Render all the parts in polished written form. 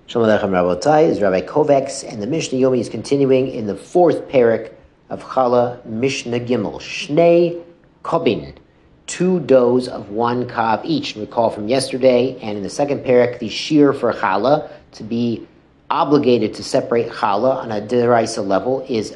Shalom Aleichem Rabotai is Rabbi Kovacs, and the Mishnah Yomi is continuing in the fourth parak of Challah, Mishnah Gimel. Shnei Kobin, 2 doughs of 1 kav each. Recall from yesterday, and in the second parak, the shear for Challah, to be obligated to separate Challah on a deraisa level, is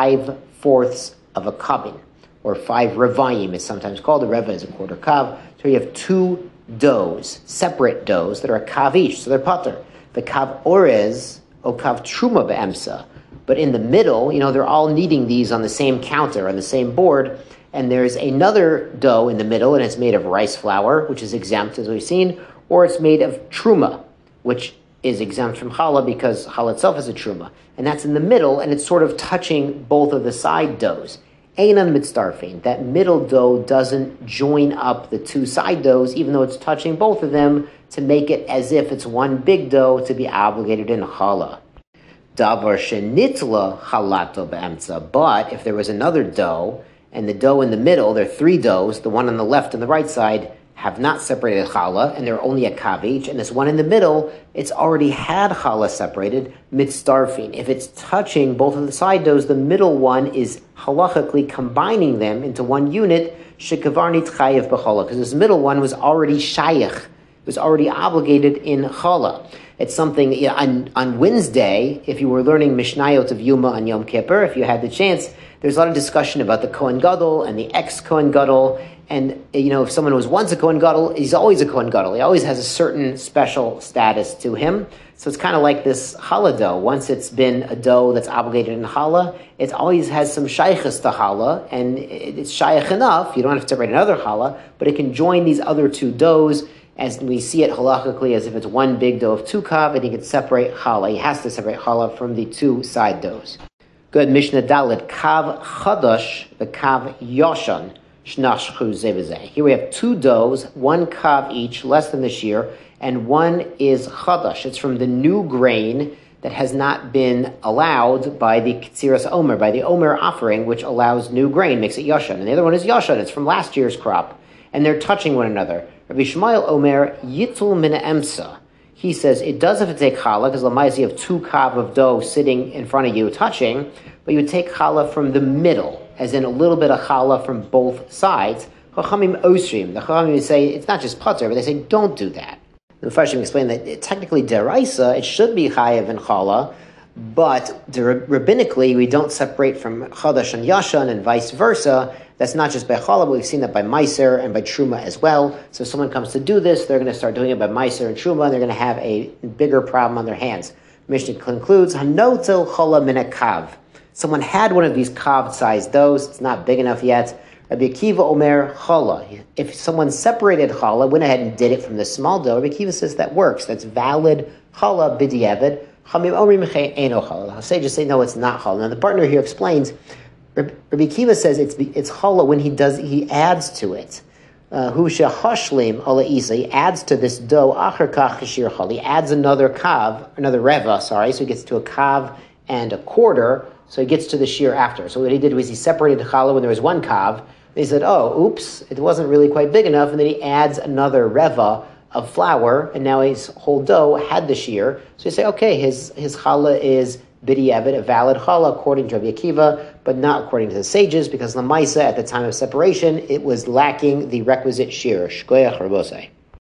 5/4 of a kabin, or 5 revayim. It's sometimes called. A reva is a quarter kav. So you have 2 doughs, separate doughs, that are a kav each, so they're pater. The kav orez, or kav truma be'emsa. But in the middle, they're all kneading these on the same counter, on the same board, and there's another dough in the middle, and it's made of rice flour, which is exempt, as we've seen, or it's made of truma, which is exempt from challah, because challah itself is a truma. And that's in the middle, and it's sort of touching both of the side doughs. Einan mitzdarfin, that middle dough doesn't join up the 2 side doughs, even though it's touching both of them, to make it as if it's one big dough to be obligated in challah. Davar shenitla chalato be'emtza. But if there was another dough, and the dough in the middle, there are 3 doughs, the one on the left and the right side have not separated challah, and they're only a kav each, and this one in the middle, it's already had challah separated, mitzdarfin. If it's touching both of the side doughs, the middle one is halachically combining them into one unit, shekavarnit chayev b'challah, because this middle one was already shayach, was already obligated in challah. It's something, on Wednesday, if you were learning Mishnayot of Yuma on Yom Kippur, if you had the chance, there's a lot of discussion about the Kohen Gadol and the ex-Kohen Gadol. And, if someone was once a Kohen Gadol, he's always a Kohen Gadol. He always has a certain special status to him. So it's kind of like this challah dough. Once it's been a dough that's obligated in challah, it always has some shaykhs to challah, and it's shaykh enough. You don't have to separate another challah, but it can join these other 2 doughs, as we see it halachically, as if it's one big dough of 2 kav, and he can separate challah. He has to separate challah from the 2 side doughs. Good. Mishnah Dalet, kav chadash, the kav yoshan, shnashchu zevizeh. Here we have 2 doughs, 1 kav each, less than the shear, and one is chadash. It's from the new grain that has not been allowed by the Ketziras Omer, by the Omer offering, which allows new grain, makes it yoshan. And the other one is yoshan. It's from last year's crop, and they're touching one another. Rabbi Shmuel Omer, yitul min emsa. He says it does have to take challah, because l'mayis you have 2 kav of dough sitting in front of you touching, but you would take challah from the middle, as in a little bit of challah from both sides. Chachamim osrim. The Chachamim say it's not just pater, but they say don't do that. The Mepharshim explain that technically deraisa, it should be chayav in challah, but rabbinically we don't separate from chadash and yashan and vice versa. That's not just by challah, but we've seen that by meiser and by truma as well. So if someone comes to do this, they're going to start doing it by meiser and truma, and they're going to have a bigger problem on their hands. Mishnah concludes, hanotel challah min kav. Someone had one of these kav-sized doughs, it's not big enough yet. Rabbi Akiva Omer challah. If someone separated challah, went ahead and did it from the small dough, Rabbi Akiva says that works. That's valid challah b'diavad. Chamim omrim eino challah. The sages say no, it's not challah. Now the partner here explains. Rabbi Akiva says it's challah when he adds to it. Hu shehashlim ala isa. He adds to this dough achar kach shir challah. He adds another reva. So he gets to a kav and a quarter. So he gets to the shear after. So what he did was he separated challah when there was 1 kav. He said, oops, it wasn't really quite big enough. And then he adds another reva of flour, and now his whole dough had the shear. So you say, okay, his challah is b'diavad, a valid challah according to Rabbi Akiva, but not according to the sages, because l'maisa at the time of separation, it was lacking the requisite shear. Shkoyach Rabosai.